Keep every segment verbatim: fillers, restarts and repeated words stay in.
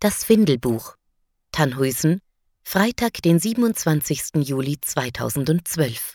Das Findelbuch. Tannhäusen, Freitag, den siebenundzwanzigsten Juli zweitausendzwölf.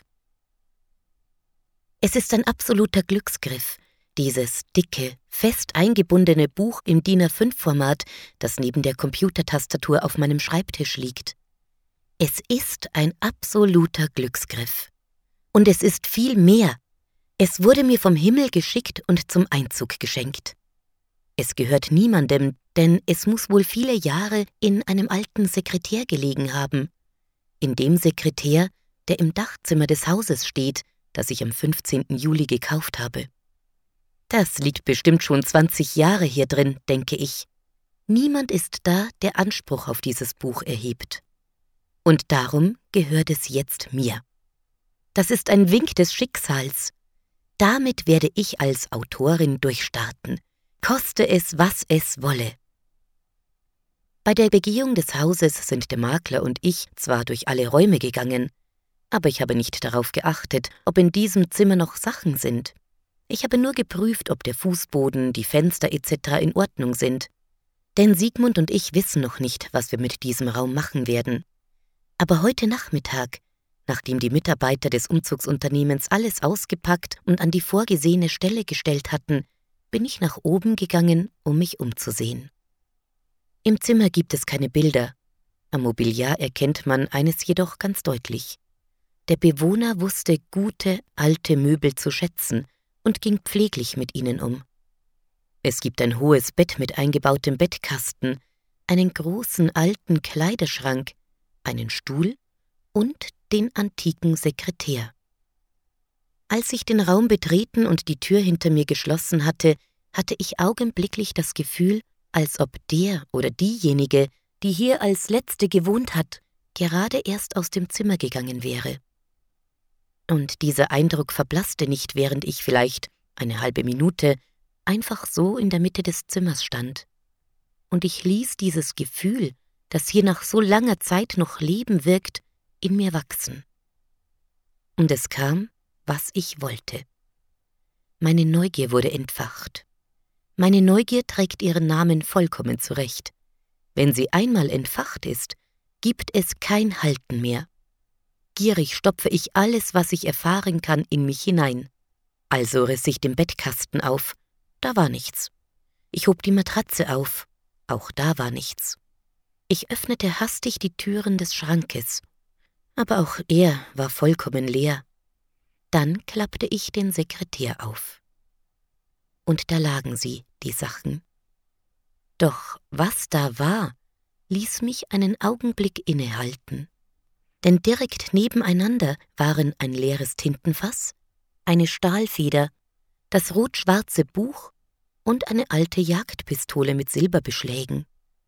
Es ist ein absoluter Glücksgriff, dieses dicke, fest eingebundene Buch im D I N A fünf Format, das neben der Computertastatur auf meinem Schreibtisch liegt. Es ist ein absoluter Glücksgriff. Und es ist viel mehr. Es wurde mir vom Himmel geschickt und zum Einzug geschenkt. Es gehört niemandem, denn es muss wohl viele Jahre in einem alten Sekretär gelegen haben. In dem Sekretär, der im Dachzimmer des Hauses steht, das ich am fünfzehnten Juli gekauft habe. Das liegt bestimmt schon zwanzig Jahre hier drin, denke ich. Niemand ist da, der Anspruch auf dieses Buch erhebt. Und darum gehört es jetzt mir. Das ist ein Wink des Schicksals. Damit werde ich als Autorin durchstarten, koste es, was es wolle. Bei der Begehung des Hauses sind der Makler und ich zwar durch alle Räume gegangen, aber ich habe nicht darauf geachtet, ob in diesem Zimmer noch Sachen sind. Ich habe nur geprüft, ob der Fußboden, die Fenster et cetera in Ordnung sind. Denn Sigmund und ich wissen noch nicht, was wir mit diesem Raum machen werden. Aber heute Nachmittag, nachdem die Mitarbeiter des Umzugsunternehmens alles ausgepackt und an die vorgesehene Stelle gestellt hatten, bin ich nach oben gegangen, um mich umzusehen. Im Zimmer gibt es keine Bilder. Am Mobiliar erkennt man eines jedoch ganz deutlich. Der Bewohner wusste gute, alte Möbel zu schätzen und ging pfleglich mit ihnen um. Es gibt ein hohes Bett mit eingebautem Bettkasten, einen großen alten Kleiderschrank, einen Stuhl und den antiken Sekretär. Als ich den Raum betreten und die Tür hinter mir geschlossen hatte, hatte ich augenblicklich das Gefühl, als ob der oder diejenige, die hier als Letzte gewohnt hat, gerade erst aus dem Zimmer gegangen wäre. Und dieser Eindruck verblasste nicht, während ich vielleicht eine halbe Minute einfach so in der Mitte des Zimmers stand. Und ich ließ dieses Gefühl, das hier nach so langer Zeit noch Leben wirkt, in mir wachsen. Und es kam, was ich wollte. Meine Neugier wurde entfacht. Meine Neugier trägt ihren Namen vollkommen zurecht. Wenn sie einmal entfacht ist, gibt es kein Halten mehr. Gierig stopfe ich alles, was ich erfahren kann, in mich hinein. Also riss ich den Bettkasten auf. Da war nichts. Ich hob die Matratze auf. Auch da war nichts. Ich öffnete hastig die Türen des Schrankes. Aber auch er war vollkommen leer. Dann klappte ich den Sekretär auf. Und da lagen sie, die Sachen. Doch was da war, ließ mich einen Augenblick innehalten. Denn direkt nebeneinander waren ein leeres Tintenfass, eine Stahlfeder, das rot-schwarze Buch und eine alte Jagdpistole mit Silberbeschlägen.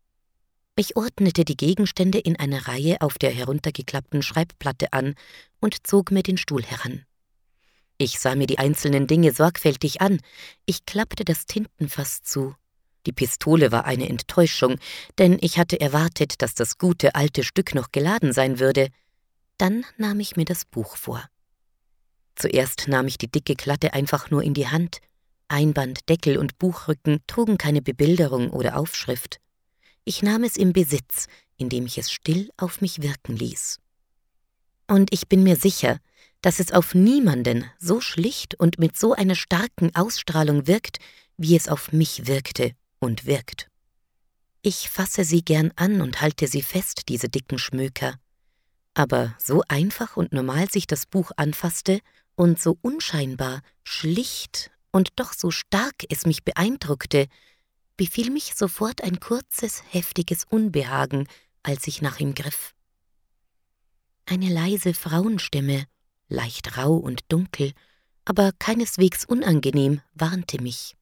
Ich ordnete die Gegenstände in einer Reihe auf der heruntergeklappten Schreibplatte an und zog mir den Stuhl heran. Ich sah mir die einzelnen Dinge sorgfältig an. Ich klappte das Tintenfass zu. Die Pistole war eine Enttäuschung, denn ich hatte erwartet, dass das gute alte Stück noch geladen sein würde. Dann nahm ich mir das Buch vor. Zuerst nahm ich die dicke Klatte einfach nur in die Hand. Einband, Deckel und Buchrücken trugen keine Bebilderung oder Aufschrift. Ich nahm es in Besitz, indem ich es still auf mich wirken ließ. Und ich bin mir sicher, dass es auf niemanden so schlicht und mit so einer starken Ausstrahlung wirkt, wie es auf mich wirkte und wirkt. Ich fasse sie gern an und halte sie fest, diese dicken Schmöker. Aber so einfach und normal sich das Buch anfasste und so unscheinbar, schlicht und doch so stark es mich beeindruckte, befiel mich sofort ein kurzes, heftiges Unbehagen, als ich nach ihm griff. Eine leise Frauenstimme, leicht rau und dunkel, aber keineswegs unangenehm, warnte mich.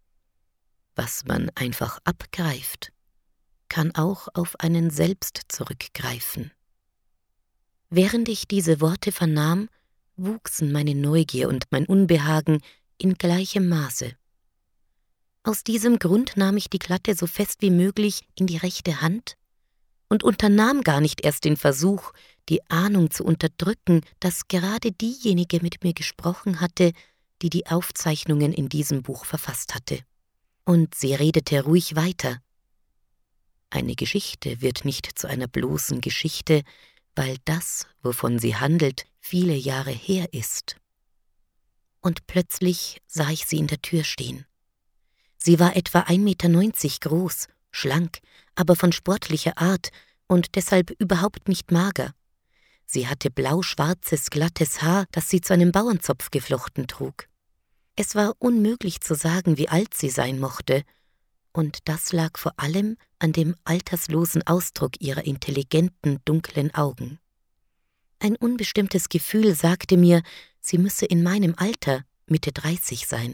Was man einfach abgreift, kann auch auf einen selbst zurückgreifen. Während ich diese Worte vernahm, wuchsen meine Neugier und mein Unbehagen in gleichem Maße. Aus diesem Grund nahm ich die Klatte so fest wie möglich in die rechte Hand und unternahm gar nicht erst den Versuch, die Ahnung zu unterdrücken, dass gerade diejenige mit mir gesprochen hatte, die die Aufzeichnungen in diesem Buch verfasst hatte. Und sie redete ruhig weiter. Eine Geschichte wird nicht zu einer bloßen Geschichte, weil das, wovon sie handelt, viele Jahre her ist. Und plötzlich sah ich sie in der Tür stehen. Sie war etwa ein Meter neunzig groß, schlank, aber von sportlicher Art und deshalb überhaupt nicht mager. Sie hatte blau-schwarzes, glattes Haar, das sie zu einem Bauernzopf geflochten trug. Es war unmöglich zu sagen, wie alt sie sein mochte, und das lag vor allem an dem alterslosen Ausdruck ihrer intelligenten, dunklen Augen. Ein unbestimmtes Gefühl sagte mir, sie müsse in meinem Alter, Mitte dreißig sein.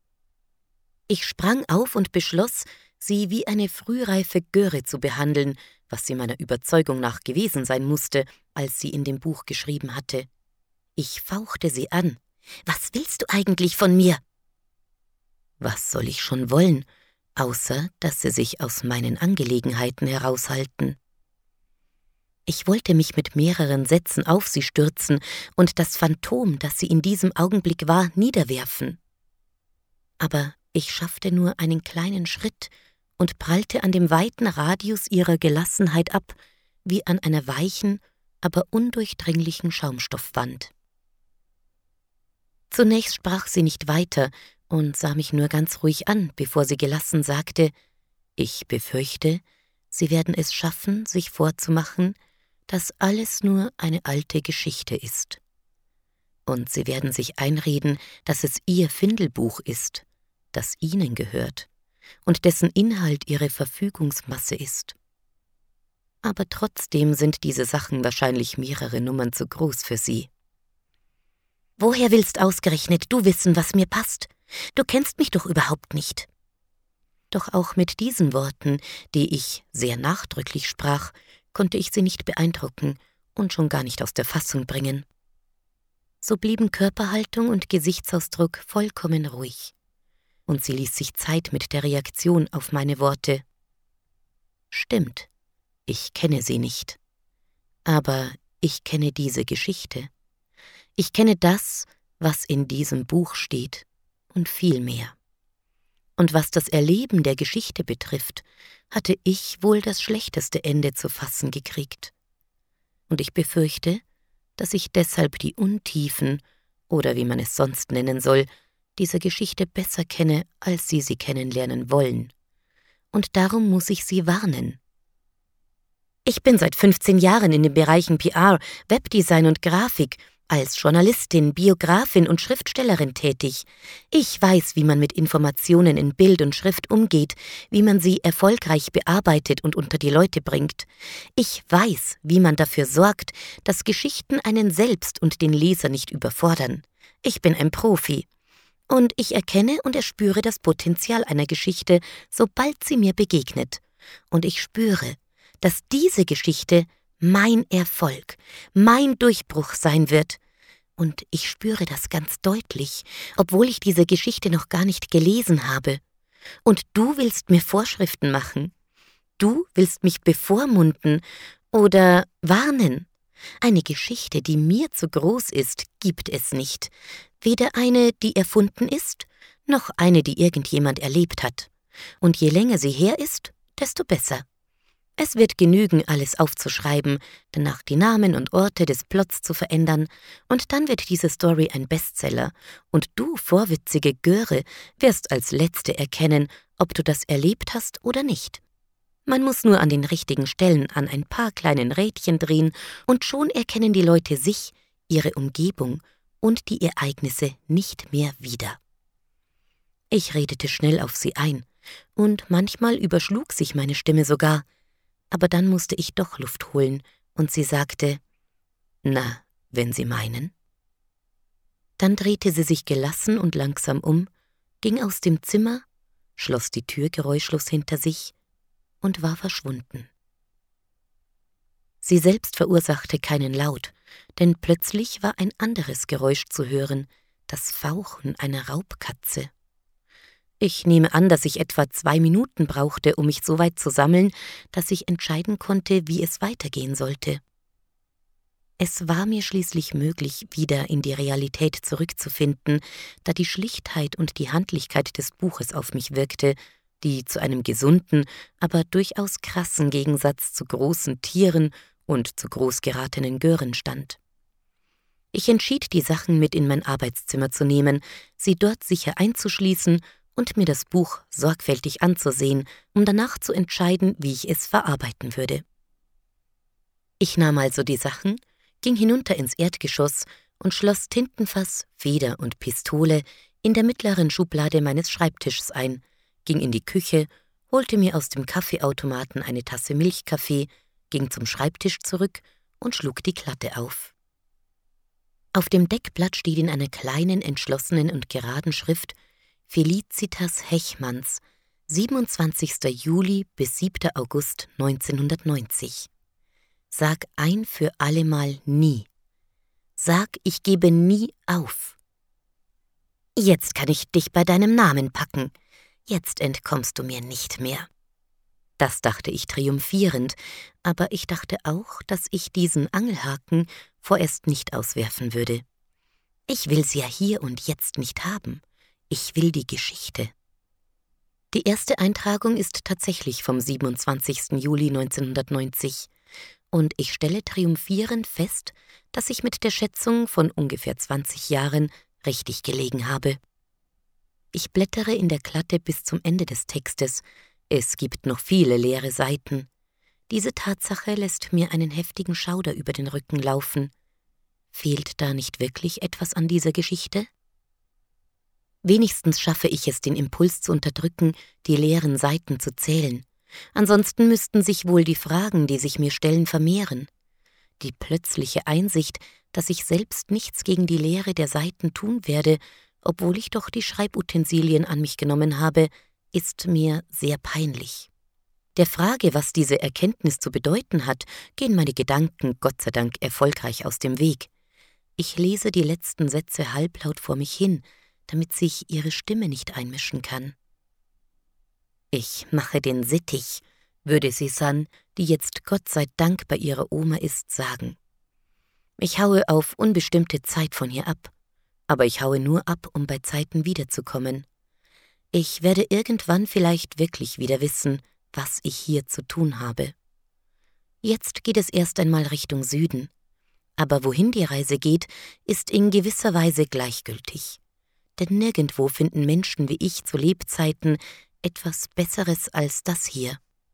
Ich sprang auf und beschloss, sie wie eine frühreife Göre zu behandeln, was sie meiner Überzeugung nach gewesen sein musste, als sie in dem Buch geschrieben hatte. Ich fauchte sie an. »Was willst du eigentlich von mir?« Was soll ich schon wollen, außer dass sie sich aus meinen Angelegenheiten heraushalten? Ich wollte mich mit mehreren Sätzen auf sie stürzen und das Phantom, das sie in diesem Augenblick war, niederwerfen. Aber ich schaffte nur einen kleinen Schritt und prallte an dem weiten Radius ihrer Gelassenheit ab, wie an einer weichen, aber undurchdringlichen Schaumstoffwand. Zunächst sprach sie nicht weiter und sah mich nur ganz ruhig an, bevor sie gelassen sagte, ich befürchte, Sie werden es schaffen, sich vorzumachen, dass alles nur eine alte Geschichte ist. Und Sie werden sich einreden, dass es Ihr Findelbuch ist, das Ihnen gehört und dessen Inhalt Ihre Verfügungsmasse ist. Aber trotzdem sind diese Sachen wahrscheinlich mehrere Nummern zu groß für Sie. »Woher willst ausgerechnet du wissen, was mir passt? Du kennst mich doch überhaupt nicht.« Doch auch mit diesen Worten, die ich sehr nachdrücklich sprach, konnte ich sie nicht beeindrucken und schon gar nicht aus der Fassung bringen. So blieben Körperhaltung und Gesichtsausdruck vollkommen ruhig, und sie ließ sich Zeit mit der Reaktion auf meine Worte. »Stimmt, ich kenne sie nicht. Aber ich kenne diese Geschichte. Ich kenne das, was in diesem Buch steht, und viel mehr. Und was das Erleben der Geschichte betrifft, hatte ich wohl das schlechteste Ende zu fassen gekriegt. Und ich befürchte, dass ich deshalb die Untiefen, oder wie man es sonst nennen soll, dieser Geschichte besser kenne, als Sie sie kennenlernen wollen. Und darum muss ich Sie warnen. Ich bin seit fünfzehn Jahren in den Bereichen P R, Webdesign und Grafik, als Journalistin, Biografin und Schriftstellerin tätig. Ich weiß, wie man mit Informationen in Bild und Schrift umgeht, wie man sie erfolgreich bearbeitet und unter die Leute bringt. Ich weiß, wie man dafür sorgt, dass Geschichten einen selbst und den Leser nicht überfordern. Ich bin ein Profi. Und ich erkenne und erspüre das Potenzial einer Geschichte, sobald sie mir begegnet. Und ich spüre, dass diese Geschichte mein Erfolg, mein Durchbruch sein wird. Und ich spüre das ganz deutlich, obwohl ich diese Geschichte noch gar nicht gelesen habe. Und du willst mir Vorschriften machen. Du willst mich bevormunden oder warnen. Eine Geschichte, die mir zu groß ist, gibt es nicht. Weder eine, die erfunden ist, noch eine, die irgendjemand erlebt hat. Und je länger sie her ist, desto besser. Es wird genügen, alles aufzuschreiben, danach die Namen und Orte des Plots zu verändern, und dann wird diese Story ein Bestseller, und du, vorwitzige Göre, wirst als Letzte erkennen, ob du das erlebt hast oder nicht. Man muss nur an den richtigen Stellen an ein paar kleinen Rädchen drehen, und schon erkennen die Leute sich, ihre Umgebung und die Ereignisse nicht mehr wieder. Ich redete schnell auf sie ein, und manchmal überschlug sich meine Stimme sogar, aber dann musste ich doch Luft holen, und sie sagte, »Na, wenn Sie meinen?« Dann drehte sie sich gelassen und langsam um, ging aus dem Zimmer, schloss die Tür geräuschlos hinter sich und war verschwunden. Sie selbst verursachte keinen Laut, denn plötzlich war ein anderes Geräusch zu hören, das Fauchen einer Raubkatze. Ich nehme an, dass ich etwa zwei Minuten brauchte, um mich so weit zu sammeln, dass ich entscheiden konnte, wie es weitergehen sollte. Es war mir schließlich möglich, wieder in die Realität zurückzufinden, da die Schlichtheit und die Handlichkeit des Buches auf mich wirkte die zu einem gesunden, aber durchaus krassen Gegensatz zu großen Tieren und zu groß geratenen Gören stand. Ich entschied, die Sachen mit in mein Arbeitszimmer zu nehmen, sie dort sicher einzuschließen und mir das Buch sorgfältig anzusehen, um danach zu entscheiden, wie ich es verarbeiten würde. Ich nahm also die Sachen, ging hinunter ins Erdgeschoss und schloss Tintenfass, Feder und Pistole in der mittleren Schublade meines Schreibtischs ein, ging in die Küche, holte mir aus dem Kaffeeautomaten eine Tasse Milchkaffee, ging zum Schreibtisch zurück und schlug die Klatte auf. Auf dem Deckblatt steht in einer kleinen, entschlossenen und geraden Schrift Felicitas Hechmanns, siebenundzwanzigster Juli bis siebter August neunzehnhundertneunzig. Sag ein für allemal nie. Sag, ich gebe nie auf. Jetzt kann ich dich bei deinem Namen packen. Jetzt entkommst du mir nicht mehr. Das dachte ich triumphierend, aber ich dachte auch, dass ich diesen Angelhaken vorerst nicht auswerfen würde. Ich will sie ja hier und jetzt nicht haben. Ich will die Geschichte. Die erste Eintragung ist tatsächlich vom siebenundzwanzigsten Juli neunzehnhundertneunzig und ich stelle triumphierend fest, dass ich mit der Schätzung von ungefähr zwanzig Jahren richtig gelegen habe. Ich blättere in der Klatte bis zum Ende des Textes. Es gibt noch viele leere Seiten. Diese Tatsache lässt mir einen heftigen Schauder über den Rücken laufen. Fehlt da nicht wirklich etwas an dieser Geschichte? Wenigstens schaffe ich es, den Impuls zu unterdrücken, die leeren Seiten zu zählen. Ansonsten müssten sich wohl die Fragen, die sich mir stellen, vermehren. Die plötzliche Einsicht, dass ich selbst nichts gegen die Leere der Seiten tun werde, obwohl ich doch die Schreibutensilien an mich genommen habe, ist mir sehr peinlich. Der Frage, was diese Erkenntnis zu bedeuten hat, gehen meine Gedanken Gott sei Dank erfolgreich aus dem Weg. Ich lese die letzten Sätze halblaut vor mich hin, damit sich ihre Stimme nicht einmischen kann. Ich mache den Sittich, würde Susanne, die jetzt Gott sei Dank bei ihrer Oma ist, sagen. Ich haue auf unbestimmte Zeit von hier ab, aber ich haue nur ab, um bei Zeiten wiederzukommen. Ich werde irgendwann vielleicht wirklich wieder wissen, was ich hier zu tun habe. Jetzt geht es erst einmal Richtung Süden, aber wohin die Reise geht, ist in gewisser Weise gleichgültig. Denn nirgendwo finden Menschen wie ich zu Lebzeiten etwas Besseres als das hier.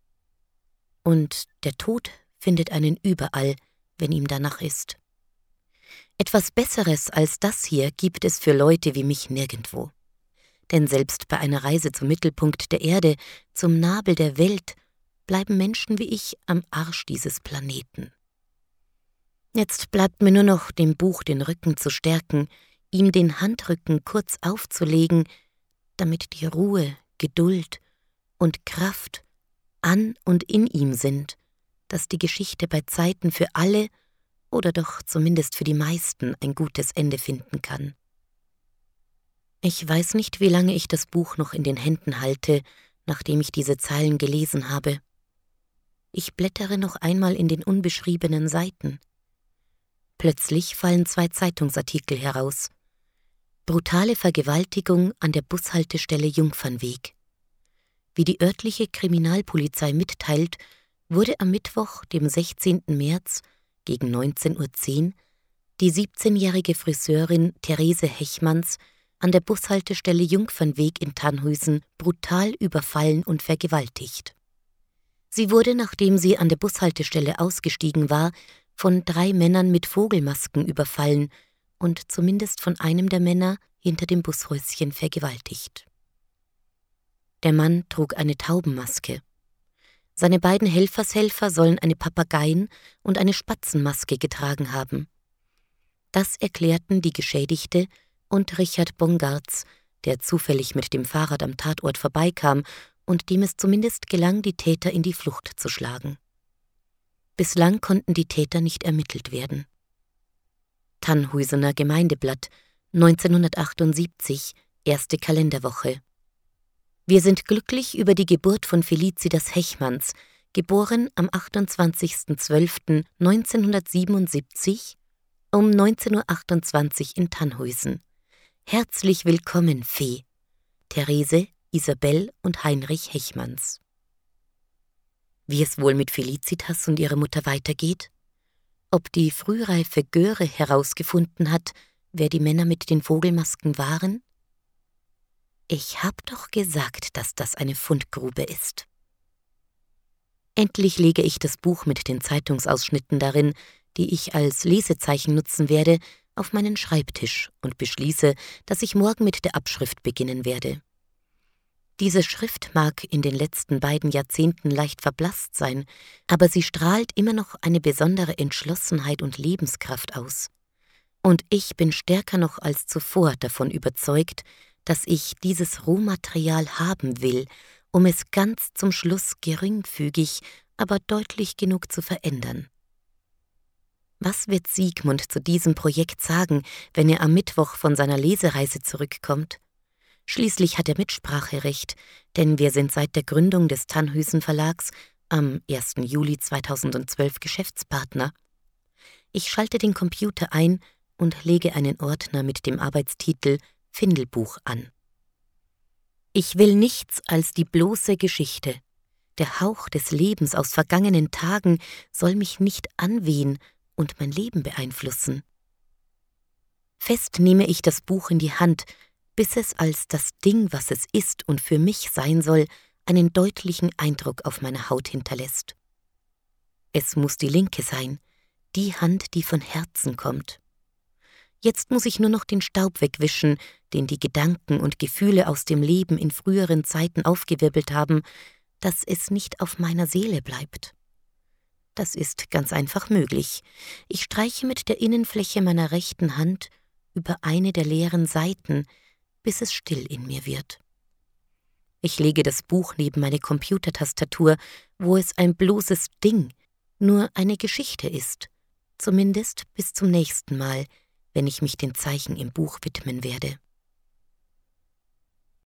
Und der Tod findet einen überall, wenn ihm danach ist. Etwas Besseres als das hier gibt es für Leute wie mich nirgendwo. Denn selbst bei einer Reise zum Mittelpunkt der Erde, zum Nabel der Welt, bleiben Menschen wie ich am Arsch dieses Planeten. Jetzt bleibt mir nur noch, dem Buch den Rücken zu stärken, ihm den Handrücken kurz aufzulegen, damit die Ruhe, Geduld und Kraft an und in ihm sind, dass die Geschichte bei Zeiten für alle oder doch zumindest für die meisten ein gutes Ende finden kann. Ich weiß nicht, wie lange ich das Buch noch in den Händen halte, nachdem ich diese Zeilen gelesen habe. Ich blättere noch einmal in den unbeschriebenen Seiten. Plötzlich fallen zwei Zeitungsartikel heraus. Brutale Vergewaltigung an der Bushaltestelle Jungfernweg. Wie die örtliche Kriminalpolizei mitteilt, wurde am Mittwoch, dem sechzehnten März, gegen neunzehn Uhr zehn, die siebzehnjährige Friseurin Therese Hechmanns an der Bushaltestelle Jungfernweg in Tannhäusen brutal überfallen und vergewaltigt. Sie wurde, nachdem sie an der Bushaltestelle ausgestiegen war, von drei Männern mit Vogelmasken überfallen und zumindest von einem der Männer hinter dem Bushäuschen vergewaltigt. Der Mann trug eine Taubenmaske. Seine beiden Helfershelfer sollen eine Papageien- und eine Spatzenmaske getragen haben. Das erklärten die Geschädigte und Richard Bongartz, der zufällig mit dem Fahrrad am Tatort vorbeikam und dem es zumindest gelang, die Täter in die Flucht zu schlagen. Bislang konnten die Täter nicht ermittelt werden. Tannhäusener Gemeindeblatt, neunzehnhundertachtundsiebzig, erste Kalenderwoche. Wir sind glücklich über die Geburt von Felicitas Hechmanns, geboren am achtundzwanzigsten zwölften neunzehnhundertsiebenundsiebzig um neunzehn Uhr achtundzwanzig in Tannhäusen. Herzlich willkommen, Fee. Therese, Isabel und Heinrich Hechmanns. Wie es wohl mit Felicitas und ihrer Mutter weitergeht? Ob die frühreife Göre herausgefunden hat, wer die Männer mit den Vogelmasken waren? Ich hab doch gesagt, dass das eine Fundgrube ist. Endlich lege ich das Buch mit den Zeitungsausschnitten darin, die ich als Lesezeichen nutzen werde, auf meinen Schreibtisch und beschließe, dass ich morgen mit der Abschrift beginnen werde. Diese Schrift mag in den letzten beiden Jahrzehnten leicht verblasst sein, aber sie strahlt immer noch eine besondere Entschlossenheit und Lebenskraft aus. Und ich bin stärker noch als zuvor davon überzeugt, dass ich dieses Rohmaterial haben will, um es ganz zum Schluss geringfügig, aber deutlich genug zu verändern. Was wird Sigmund zu diesem Projekt sagen, wenn er am Mittwoch von seiner Lesereise zurückkommt? Schließlich hat er Mitspracherecht, denn wir sind seit der Gründung des Tannhäusen Verlags am ersten Juli zweitausendzwölf Geschäftspartner. Ich schalte den Computer ein und lege einen Ordner mit dem Arbeitstitel Findelbuch an. Ich will nichts als die bloße Geschichte. Der Hauch des Lebens aus vergangenen Tagen soll mich nicht anwehen und mein Leben beeinflussen. Fest nehme ich das Buch in die Hand, bis es als das Ding, was es ist und für mich sein soll, einen deutlichen Eindruck auf meiner Haut hinterlässt. Es muss die linke sein, die Hand, die von Herzen kommt. Jetzt muss ich nur noch den Staub wegwischen, den die Gedanken und Gefühle aus dem Leben in früheren Zeiten aufgewirbelt haben, dass es nicht auf meiner Seele bleibt. Das ist ganz einfach möglich. Ich streiche mit der Innenfläche meiner rechten Hand über eine der leeren Seiten, bis es still in mir wird. Ich lege das Buch neben meine Computertastatur, wo es ein bloßes Ding, nur eine Geschichte ist, zumindest bis zum nächsten Mal, wenn ich mich den Zeichen im Buch widmen werde.